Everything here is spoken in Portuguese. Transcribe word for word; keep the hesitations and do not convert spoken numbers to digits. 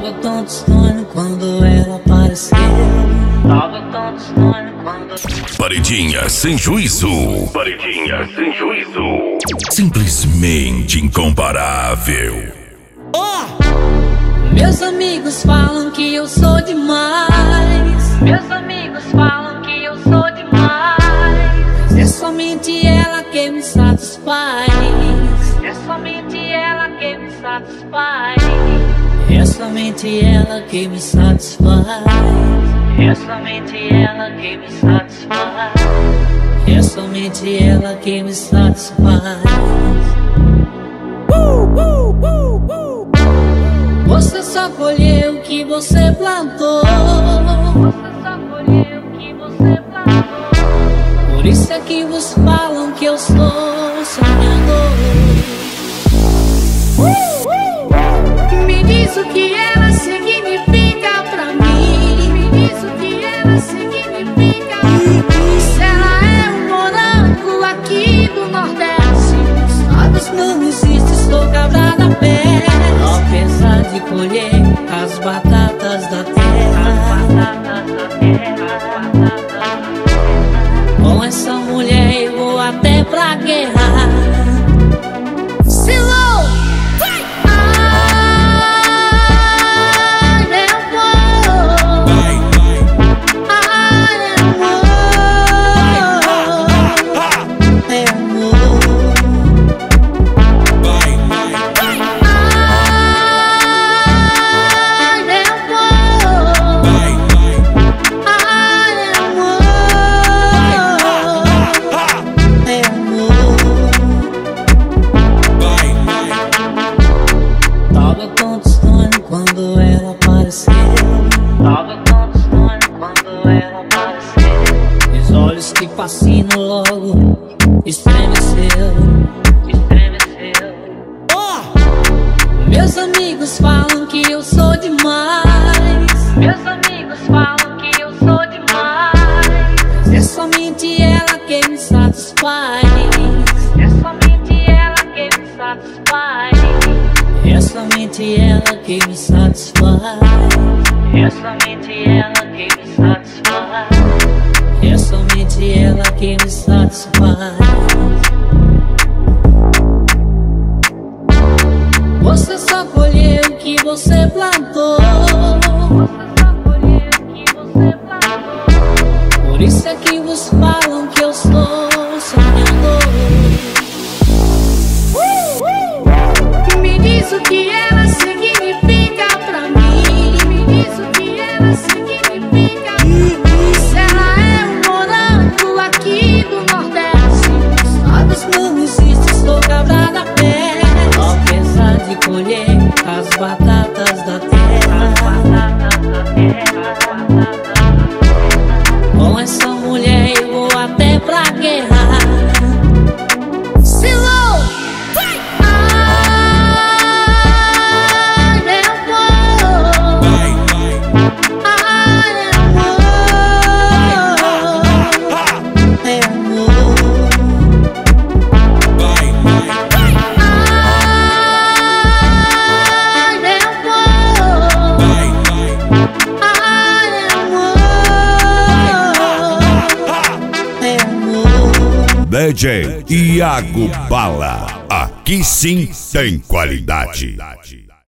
Tava tão distante quando ela apareceu. Tava tão distante quando... Paredinha sem juízo. Paredinha sem juízo. Simplesmente incomparável. Oh! Meus amigos falam que eu sou demais. Meus amigos falam que eu sou demais. É somente ela que me satisfaz. É somente ela que me satisfaz. É somente ela que me satisfaz. É somente ela que me satisfaz. É somente ela que me satisfaz. Uh, uh, uh, uh. Você só colheu o que você plantou. Você só colheu o que você plantou. Por isso é que vos falam que eu sou sonhador. Uh, uh. Me diz o que ela significa pra mim. Me diz o que ela significa. Se ela é um morango aqui do Nordeste, sabes, não existe, estou quebrada a pé. Apesar de colher as batatas da terra, com essa mulher eu vou até pra guerra. Quando ela apareceu, tava tão distante quando ela apareceu. Os olhos que fascinam logo estremeceu, estremeceu. Oh! Meus amigos falam que eu sou demais. Meus amigos falam que eu sou demais. É somente ela que me satisfaz. É somente ela que me satisfaz. É somente ela que me satisfaz. É somente ela que me satisfaz. É somente ela que me satisfaz. Você só colheu o que você plantou. Você só colheu o que você plantou. Por isso é que vos falam que eu sou sonhador. O que ela significa pra mim. Me diz o que ela significa. Se ela é um morango aqui do Nordeste, sabes, não existe, estou quebrada a pé. Apesar de colher as batatas da terra, com essa mulher eu vou até pra guerra. D J Iago Bala, aqui sim tem qualidade.